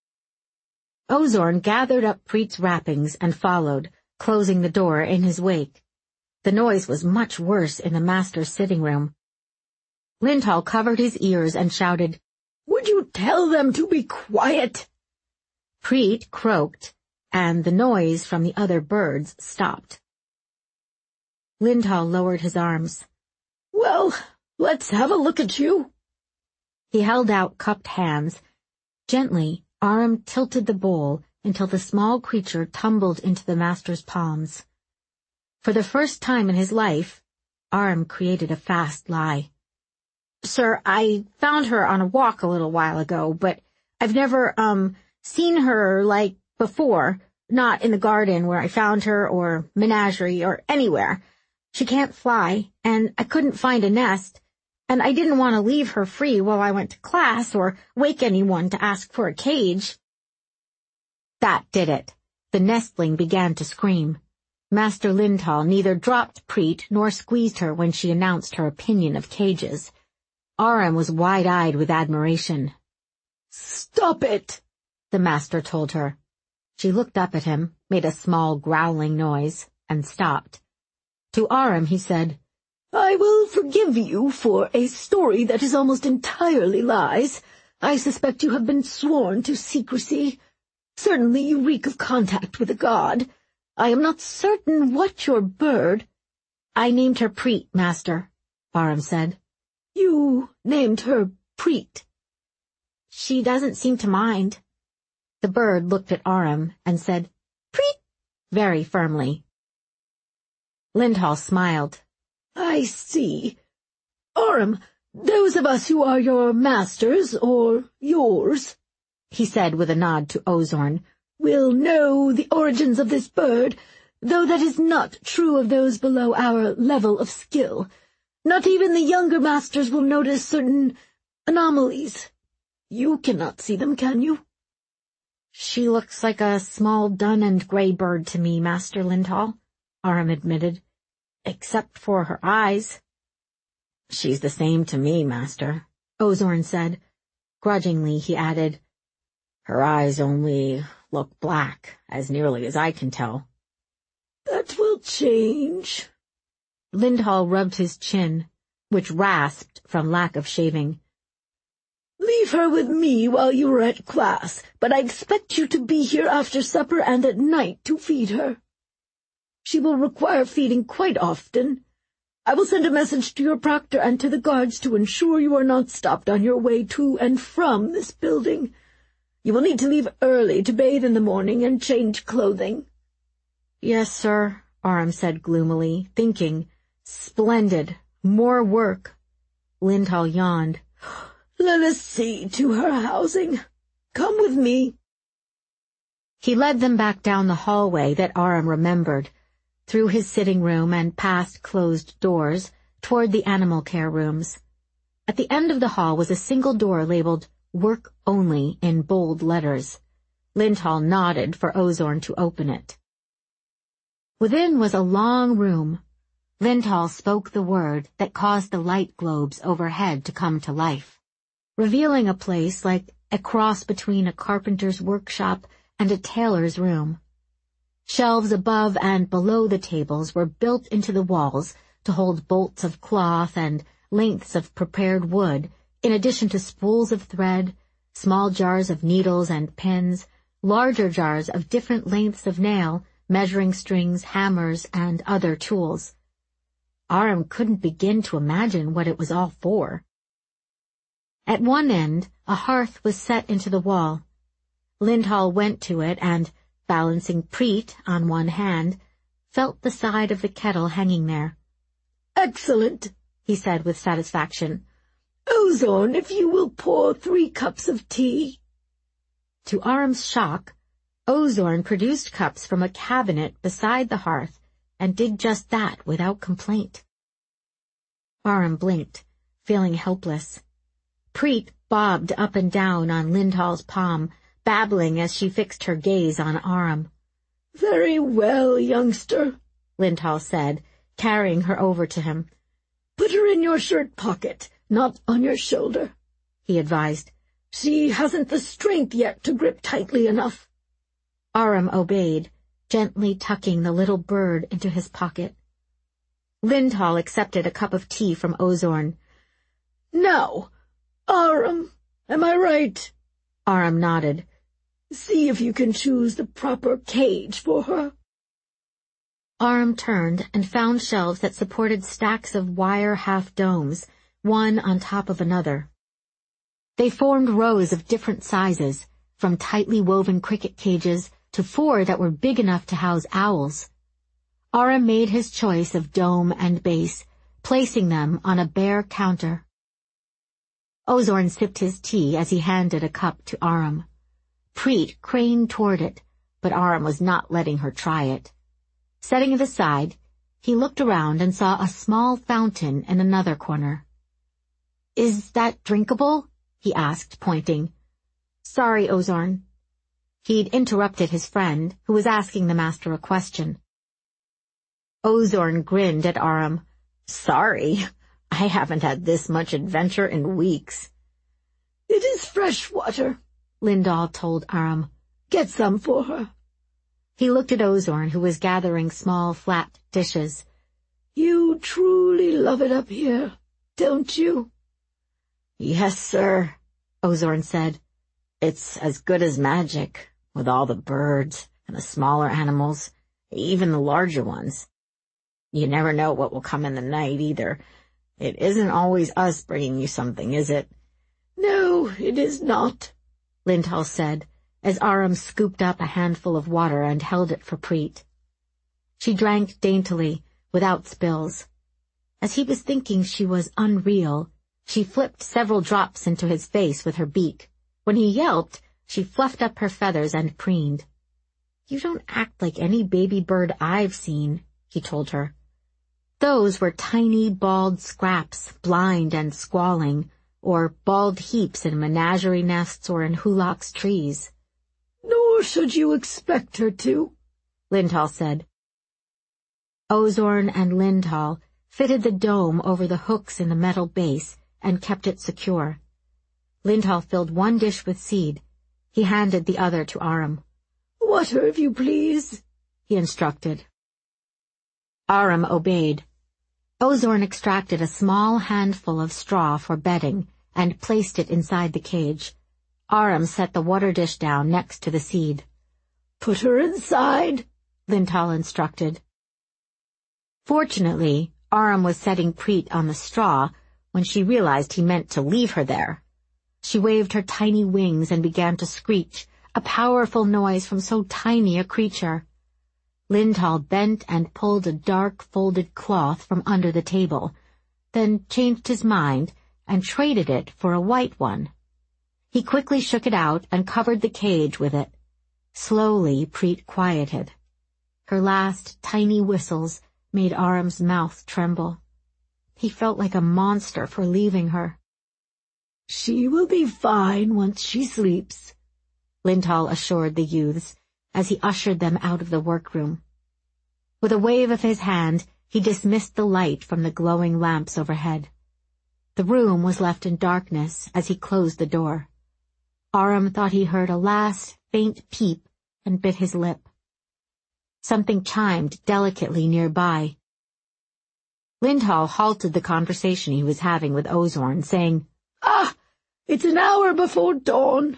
S1: Ozorn gathered up Preet's wrappings and followed, closing the door in his wake. The noise was much worse in the master's sitting room. Lindhall covered his ears and shouted,
S3: "Would you tell them to be quiet?"
S1: Preet croaked, and the noise from the other birds stopped. Lindhall lowered his arms.
S3: "Well, let's have a look at you."
S1: He held out cupped hands. Gently, Aram tilted the bowl until the small creature tumbled into the master's palms. For the first time in his life, Aram created a fast lie. "Sir, I found her on a walk a little while ago, but I've never, um, seen her, like, before, not in the garden where I found her, or menagerie, or anywhere. She can't fly, and I couldn't find a nest, and I didn't want to leave her free while I went to class or wake anyone to ask for a cage." That did it. The nestling began to scream. Master Lindhall neither dropped Preet nor squeezed her when she announced her opinion of cages. Aram was wide-eyed with admiration.
S3: "Stop it,"
S1: the master told her. She looked up at him, made a small growling noise, and stopped. To Aram he said, "I will forgive you for a story that is almost entirely lies. I suspect you have been sworn to secrecy. Certainly you reek of contact with a god. I am not certain what your bird—" "I named her Preet, master," Aram said. "You named her Preet?" "She doesn't seem to mind." The bird looked at Aram and said, "Preet," very firmly. Lindhall smiled. "I see. Aram, those of us who are your masters, or yours," he said with a nod to Ozorn, "will know the origins of this bird, though that is not true of those below our level of skill. Not even the younger masters will notice certain anomalies. You cannot see them, can you?" "She looks like a small dun and gray bird to me, Master Lindhall," Aram admitted, "except for her eyes." "She's the same to me, master," Ozorn said. Grudgingly he added, "Her eyes only look black, as nearly as I can tell." "That will change." Lindhall rubbed his chin, which rasped from lack of shaving. "Leave her with me while you are at class, but I expect you to be here after supper and at night to feed her. She will require feeding quite often. I will send a message to your proctor and to the guards to ensure you are not stopped on your way to and from this building. You will need to leave early to bathe in the morning and change clothing." "Yes, sir," Aram said gloomily, thinking, "Splendid. More work." Lindhall yawned.
S4: Let us see to her housing. Come with me."
S1: He led them back down the hallway that Aram remembered, through his sitting room and past closed doors, toward the animal care rooms. At the end of the hall was a single door labeled "Work Only" in bold letters. Lindhall nodded for Ozorn to open it. Within was a long room. Lindhall spoke the word that caused the light globes overhead to come to life, revealing a place like a cross between a carpenter's workshop and a tailor's room. Shelves above and below the tables were built into the walls to hold bolts of cloth and lengths of prepared wood, in addition to spools of thread, small jars of needles and pins, larger jars of different lengths of nail, measuring strings, hammers, and other tools. Aram couldn't begin to imagine what it was all for. At one end, a hearth was set into the wall. Lindhall went to it and, balancing Preet on one hand, felt the side of the kettle hanging there.
S4: "Excellent," he said with satisfaction. "Ozorn, if you will pour three cups of tea."
S1: To Aram's shock, Ozorn produced cups from a cabinet beside the hearth and did just that without complaint. Aram blinked, feeling helpless. Preet bobbed up and down on Lindhall's palm, babbling as she fixed her gaze on Aram.
S4: "Very well, youngster,"
S1: Lindhall said, carrying her over to him.
S4: "Put her in your shirt pocket, not on your shoulder," he advised. "She hasn't the strength yet to grip tightly enough."
S1: Aram obeyed, gently tucking the little bird into his pocket. Lindhall accepted a cup of tea from Ozorn.
S4: "Now, Aram, am I right?"
S1: Aram nodded.
S4: "See if you can choose the proper cage for her."
S1: Aram turned and found shelves that supported stacks of wire half-domes, one on top of another. They formed rows of different sizes, from tightly woven cricket cages to four that were big enough to house owls. Aram made his choice of dome and base, placing them on a bare counter. Ozorn sipped his tea as he handed a cup to Aram. Preet craned toward it, but Aram was not letting her try it. Setting it aside, he looked around and saw a small fountain in another corner. "Is that drinkable?" he asked, pointing. "Sorry, Ozorn." He'd interrupted his friend, who was asking the master a question. Ozorn grinned at Aram. "Sorry, I haven't had this much adventure in weeks."
S4: "It is fresh water," Lindhall told Aram. "Get some for her."
S1: He looked at Ozorn, who was gathering small, flat dishes.
S4: "You truly love it up here, don't you?"
S3: "Yes, sir," Ozorn said. "It's as good as magic, with all the birds and the smaller animals, even the larger ones. You never know what will come in the night, either. It isn't always us bringing you something, is it?"
S4: "No, it is not,"
S1: Lindhall said, as Aram scooped up a handful of water and held it for Preet. She drank daintily, without spills. As he was thinking she was unreal, she flipped several drops into his face with her beak. When he yelped, she fluffed up her feathers and preened. "You don't act like any baby bird I've seen," he told her. Those were tiny bald scraps, blind and squalling, or bald heaps in menagerie nests or in Hulak's trees.
S4: "Nor should you expect her to,"
S1: Lindhall said. Ozorn and Lindhall fitted the dome over the hooks in the metal base and kept it secure. Lindhall filled one dish with seed. He handed the other to Aram.
S4: "Water, if you please,"
S1: he instructed. Aram obeyed. Ozorn extracted a small handful of straw for bedding and placed it inside the cage. Aram set the water dish down next to the seed.
S4: "Put her inside,"
S1: Lindhall instructed. Fortunately, Aram was setting Preet on the straw when she realized he meant to leave her there. She waved her tiny wings and began to screech, a powerful noise from so tiny a creature. Lindhall bent and pulled a dark folded cloth from under the table, then changed his mind and traded it for a white one. He quickly shook it out and covered the cage with it. Slowly, Preet quieted. Her last tiny whistles made Aram's mouth tremble. He felt like a monster for leaving her.
S4: "She will be fine once she sleeps,"
S1: Lindhall assured the youths as he ushered them out of the workroom. With a wave of his hand, he dismissed the light from the glowing lamps overhead. The room was left in darkness as he closed the door. Aram thought he heard a last faint peep and bit his lip. Something chimed delicately nearby. Lindhall halted the conversation he was having with Ozorn, saying,
S4: "Ah, it's an hour before dawn."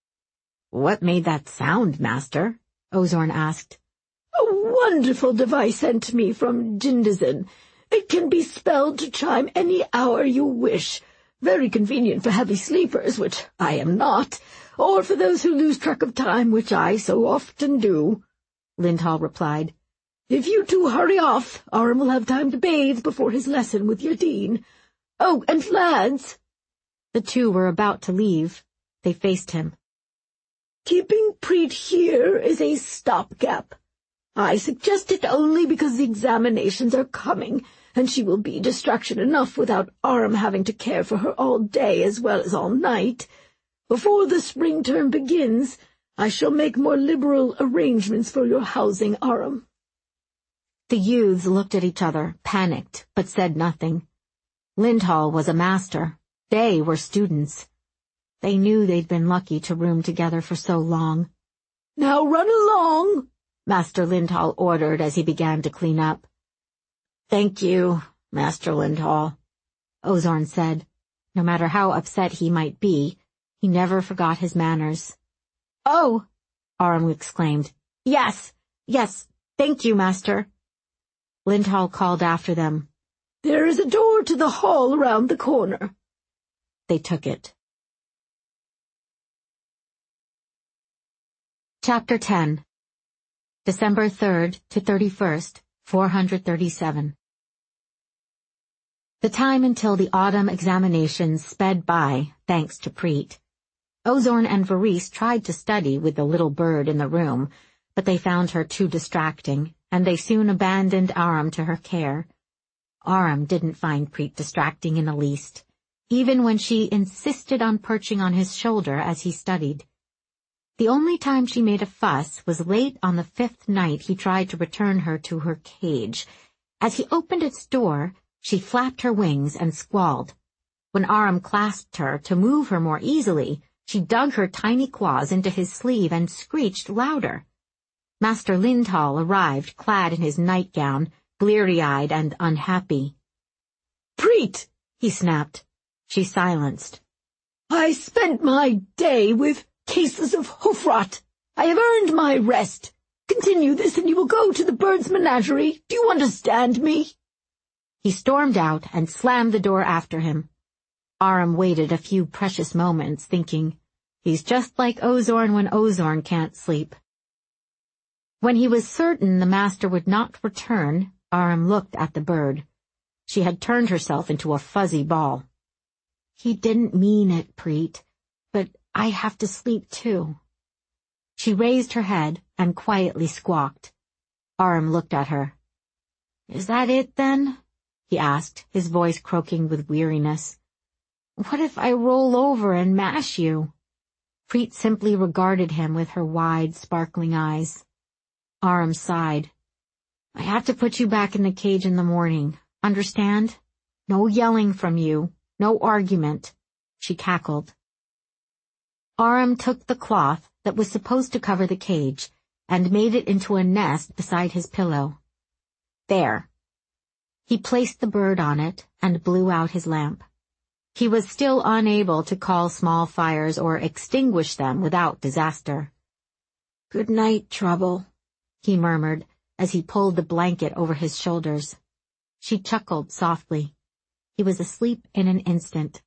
S1: "What made that sound, Master?" Ozorn asked.
S4: "A wonderful device sent me from Jindazin. It can be spelled to chime any hour you wish. Very convenient for heavy sleepers, which I am not, or for those who lose track of time, which I so often do," Lindhall replied. "If you two hurry off, Aram will have time to bathe before his lesson with Yadin. Oh, and lads—"
S1: The two were about to leave. They faced him.
S4: "Keeping Preet here is a stopgap. I suggest it only because the examinations are coming, and she will be distraction enough without Aram having to care for her all day as well as all night. Before the spring term begins, I shall make more liberal arrangements for your housing, Aram."
S1: The youths looked at each other, panicked, but said nothing. Lindhall was a master. They were students. They knew they'd been lucky to room together for so long.
S4: "Now run along,"
S1: Master Lindhall ordered as he began to clean up. "Thank you, Master Lindhall," Ozorn said. No matter how upset he might be, he never forgot his manners. "Oh!" Aram exclaimed. "Yes, yes, thank you, Master." Lindhall called after them.
S4: "There is a door to the hall around the corner."
S1: They took it. Chapter ten. December third to thirty-first, four hundred thirty-seven. The time until the autumn examinations sped by, thanks to Preet. Ozorn and Varese tried to study with the little bird in the room, but they found her too distracting, and they soon abandoned Aram to her care. Aram didn't find Preet distracting in the least, even when she insisted on perching on his shoulder as he studied. The only time she made a fuss was late on the fifth night he tried to return her to her cage. As he opened its door, she flapped her wings and squalled. When Aram clasped her to move her more easily, she dug her tiny claws into his sleeve and screeched louder. Master Lindhall arrived clad in his nightgown, bleary-eyed and unhappy.
S4: "Preet!" he
S1: snapped. She silenced.
S4: "I spent my day with cases of hoof rot. I have earned my rest. Continue this and you will go to the bird's menagerie. Do you understand me?"
S1: He stormed out and slammed the door after him. Aram waited a few precious moments, thinking, he's just like Ozorn when Ozorn can't sleep. When he was certain the master would not return, Aram looked at the bird. She had turned herself into a fuzzy ball. "He didn't mean it, Preet, but I have to sleep too." She raised her head and quietly squawked. Aram looked at her. "Is that it, then?" he asked, his voice croaking with weariness. "What if I roll over and mash you?" Preet simply regarded him with her wide, sparkling eyes. Aram sighed. "I have to put you back in the cage in the morning. Understand? No yelling from you. No argument." She cackled. Aram took the cloth that was supposed to cover the cage and made it into a nest beside his pillow. There. He placed the bird on it and blew out his lamp. He was still unable to call small fires or extinguish them without disaster. "Good night, Trouble," he murmured as he pulled the blanket over his shoulders. She chuckled softly. He was asleep in an instant.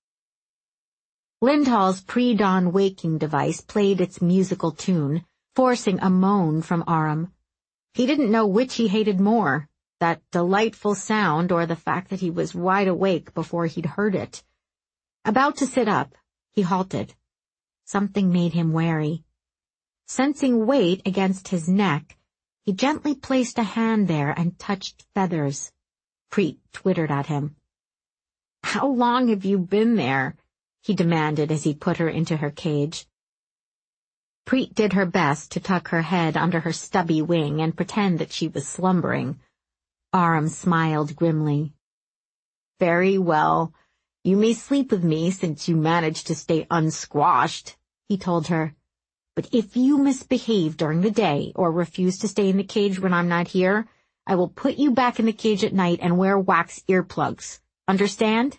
S1: Lindhall's pre-dawn waking device played its musical tune, forcing a moan from Aram. He didn't know which he hated more, that delightful sound or the fact that he was wide awake before he'd heard it. About to sit up, he halted. Something made him wary. Sensing weight against his neck, he gently placed a hand there and touched feathers. Preet twittered at him. "How long have you been there?" he demanded as he put her into her cage. Preet did her best to tuck her head under her stubby wing and pretend that she was slumbering. Aram smiled grimly. "Very well. You may sleep with me since you managed to stay unsquashed," he told her. "But if you misbehave during the day or refuse to stay in the cage when I'm not here, I will put you back in the cage at night and wear wax earplugs. Understand?"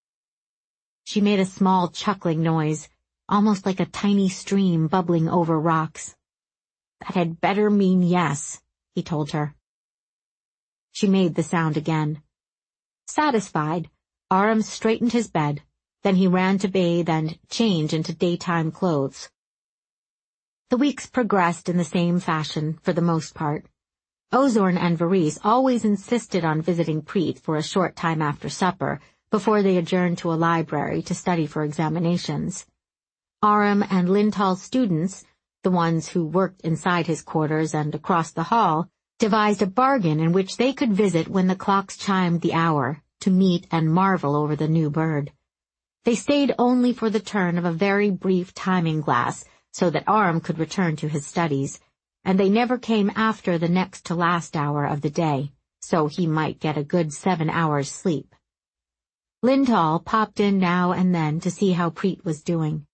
S1: She made a small chuckling noise, almost like a tiny stream bubbling over rocks. "That had better mean yes," he told her. She made the sound again. Satisfied, Aram straightened his bed, then he ran to bathe and change into daytime clothes. The weeks progressed in the same fashion, for the most part. Ozorn and Varese always insisted on visiting Preet for a short time after supper, before they adjourned to a library to study for examinations. Aram and Lintal's students, the ones who worked inside his quarters and across the hall, devised a bargain in which they could visit when the clocks chimed the hour, to meet and marvel over the new bird. They stayed only for the turn of a very brief timing glass, so that Aram could return to his studies, and they never came after the next to last hour of the day, so he might get a good seven hours' sleep. Lintal popped in now and then to see how Preet was doing.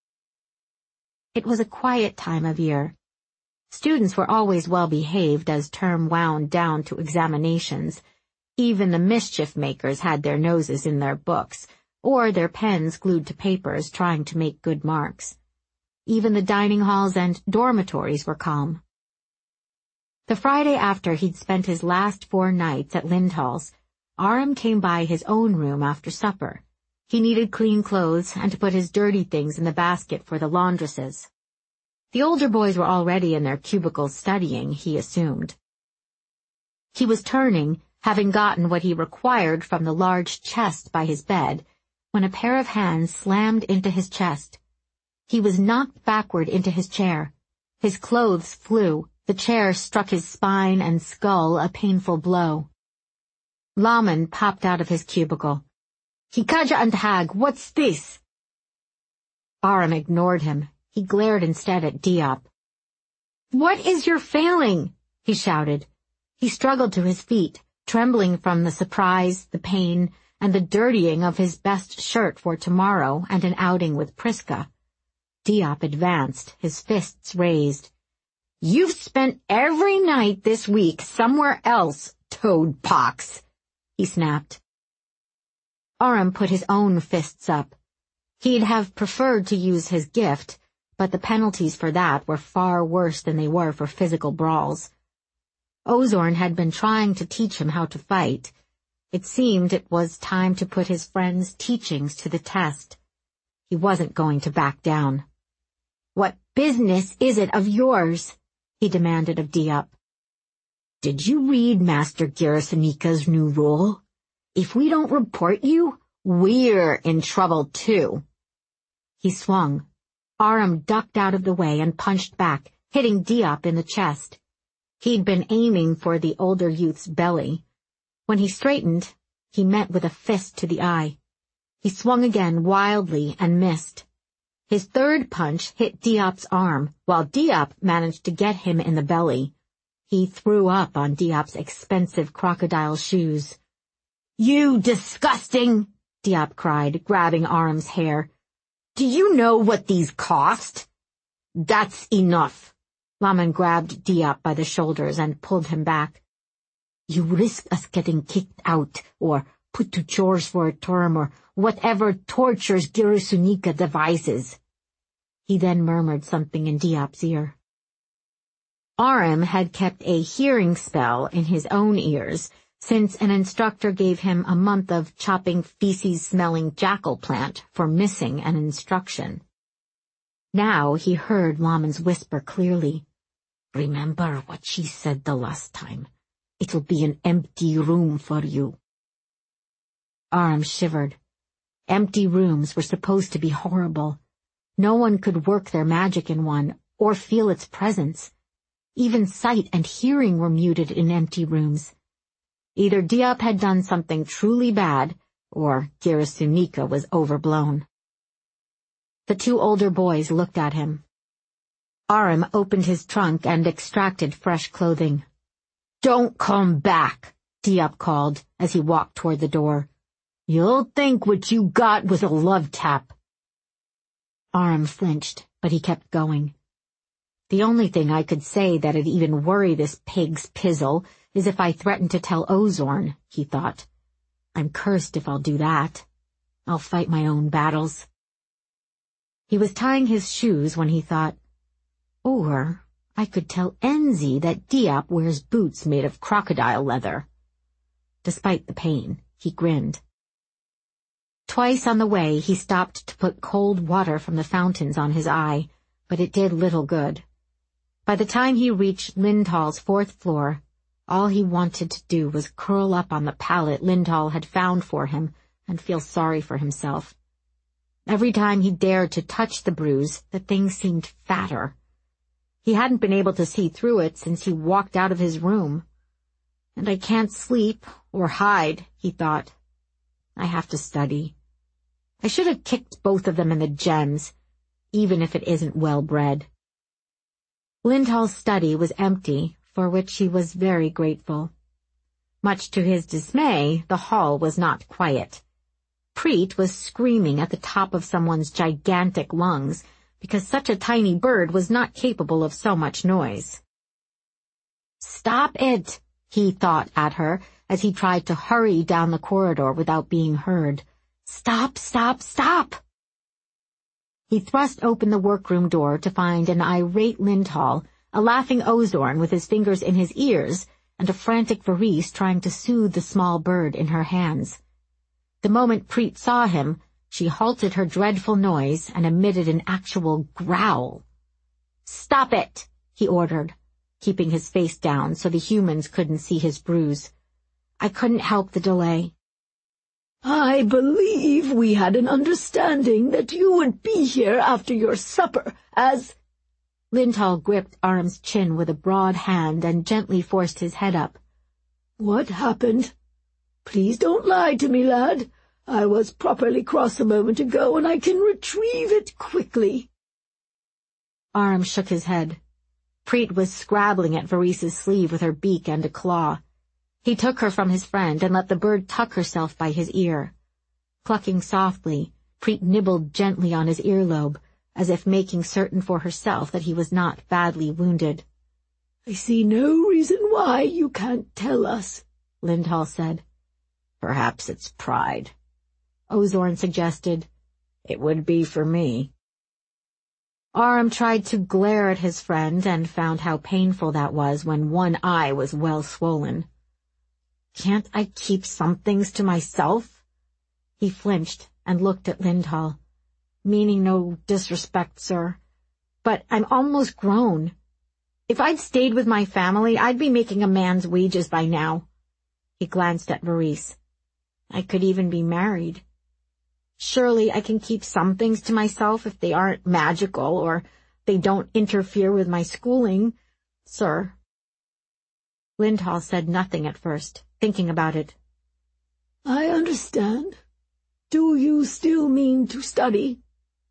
S1: It was a quiet time of year. Students were always well behaved as term wound down to examinations. Even the mischief makers had their noses in their books, or their pens glued to papers trying to make good marks. Even the dining halls and dormitories were calm. The Friday after he'd spent his last four nights at Lintal's, Aram came by his own room after supper. He needed clean clothes and to put his dirty things in the basket for the laundresses. The older boys were already in their cubicles studying, he assumed. He was turning, having gotten what he required from the large chest by his bed, when a pair of hands slammed into his chest. He was knocked backward into his chair. His clothes flew. The chair struck his spine and skull a painful blow. Laman popped out of his cubicle. "Hikaja and Hag, what's this?" Aram ignored him. He glared instead at Diop. "What is your failing?" he shouted. He struggled to his feet, trembling from the surprise, the pain, and the dirtying of his best shirt for tomorrow and an outing with Priska. Diop advanced, his fists raised. "You've spent every night this week somewhere else, toad pox," he snapped. Aram put his own fists up. He'd have preferred to use his gift, but the penalties for that were far worse than they were for physical brawls. Ozorn had been trying to teach him how to fight. It seemed it was time to put his friend's teachings to the test. He wasn't going to back down. "What business is it of yours?" he demanded of Diop. "Did you read Master Girasunika's new rule? If we don't report you, we're in trouble too." He swung. Aram ducked out of the way and punched back, hitting Diop in the chest. He'd been aiming for the older youth's belly. When he straightened, he met with a fist to the eye. He swung again wildly and missed. His third punch hit Diop's arm, while Diop managed to get him in the belly. He threw up on Diop's expensive crocodile shoes. "You disgusting!" Diop cried, grabbing Aram's hair. "Do you know what these cost?" "That's enough." Laman grabbed Diop by the shoulders and pulled him back. "You risk us getting kicked out, or put to chores for a term, or whatever tortures Girasunika devises." He then murmured something in Diop's ear. Aram had kept a hearing spell in his own ears, since an instructor gave him a month of chopping feces-smelling jackal plant for missing an instruction. Now he heard Laman's whisper clearly. "Remember what she said the last time. It'll be an empty room for you." Aram shivered. Empty rooms were supposed to be horrible. No one could work their magic in one, or feel its presence. Even sight and hearing were muted in empty rooms. Either Diop had done something truly bad, or Girasunika was overblown. The two older boys looked at him. Aram opened his trunk and extracted fresh clothing. "Don't come back," Diop called as he walked toward the door. "You'll think what you got was a love tap." Aram flinched, but he kept going. "The only thing I could say that'd even worry this pig's pizzle is if I threatened to tell Ozorn," he thought. "I'm cursed if I'll do that. I'll fight my own battles." He was tying his shoes when he thought, or I could tell Enzi that Diop wears boots made of crocodile leather. Despite the pain, he grinned. Twice on the way, he stopped to put cold water from the fountains on his eye, but it did little good. By the time he reached Lindhal's fourth floor, all he wanted to do was curl up on the pallet Lindhal had found for him and feel sorry for himself. Every time he dared to touch the bruise, the thing seemed fatter. He hadn't been able to see through it since he walked out of his room. "And I can't sleep or hide," he thought. "I have to study. I should have kicked both of them in the gems, even if it isn't well-bred." Lindhal's study was empty, for which he was very grateful. Much to his dismay, the hall was not quiet. Preet was screaming at the top of someone's gigantic lungs, because such a tiny bird was not capable of so much noise. "Stop it," he thought at her as he tried to hurry down the corridor without being heard. "Stop, stop, stop!" He thrust open the workroom door to find an irate Lindhal, a laughing Ozorn with his fingers in his ears, and a frantic Varese trying to soothe the small bird in her hands. The moment Preet saw him, she halted her dreadful noise and emitted an actual growl. "Stop it," he ordered, keeping his face down so the humans couldn't see his bruise. "I couldn't help the delay."
S4: "I believe we had an understanding that you would be here after your supper, as—"
S1: Lindhal gripped Aram's chin with a broad hand and gently forced his head up.
S4: "What happened? Please don't lie to me, lad. I was properly cross a moment ago, and I can retrieve it quickly."
S1: Aram shook his head. Preet was scrabbling at Varese's sleeve with her beak and a claw. He took her from his friend and let the bird tuck herself by his ear. Clucking softly, Preet nibbled gently on his earlobe, as if making certain for herself that he was not badly wounded.
S4: "I see no reason why you can't tell us,"
S1: Lindhal said. "Perhaps it's pride," Ozorn suggested. "It would be for me." Aram tried to glare at his friend and found how painful that was when one eye was well swollen. "Can't I keep some things to myself?" He flinched and looked at Lindhal. "Meaning no disrespect, sir, but I'm almost grown. If I'd stayed with my family, I'd be making a man's wages by now." He glanced at Varese. "I could even be married. Surely I can keep some things to myself if they aren't magical or they don't interfere with my schooling, sir." Lindhal said nothing at first, thinking about it.
S4: "I understand. Do you still mean to study?"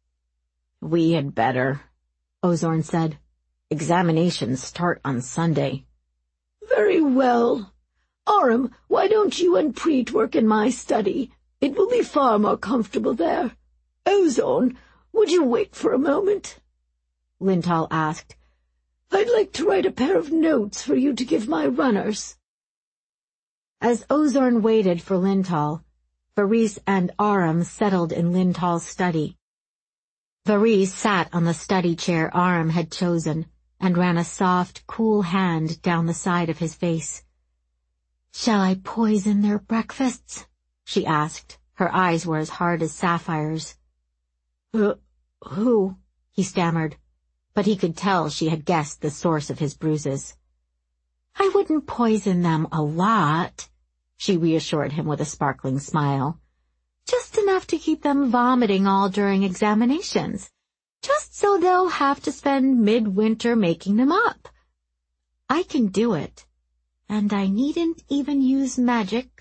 S1: "We had better," Ozorn said. "Examinations start on Sunday."
S4: "Very well. Aram, why don't you and Preet work in my study? It will be far more comfortable there. Ozorn, would you wait for a moment?"
S1: Lindhal asked.
S4: "I'd like to write a pair of notes for you to give my runners."
S1: As Ozorn waited for Lindhal, Varese and Aram settled in Lindhal's study. Varese sat on the study chair Aram had chosen and ran a soft, cool hand down the side of his face. "Shall I poison their breakfasts?" she asked. Her eyes were as hard as sapphires. Uh, who? He stammered, but he could tell she had guessed the source of his bruises. "I wouldn't poison them a lot," she reassured him with a sparkling smile. "Just enough
S3: to keep them vomiting all during examinations, just so they'll have to spend midwinter making them up. I can do it, and I needn't even use magic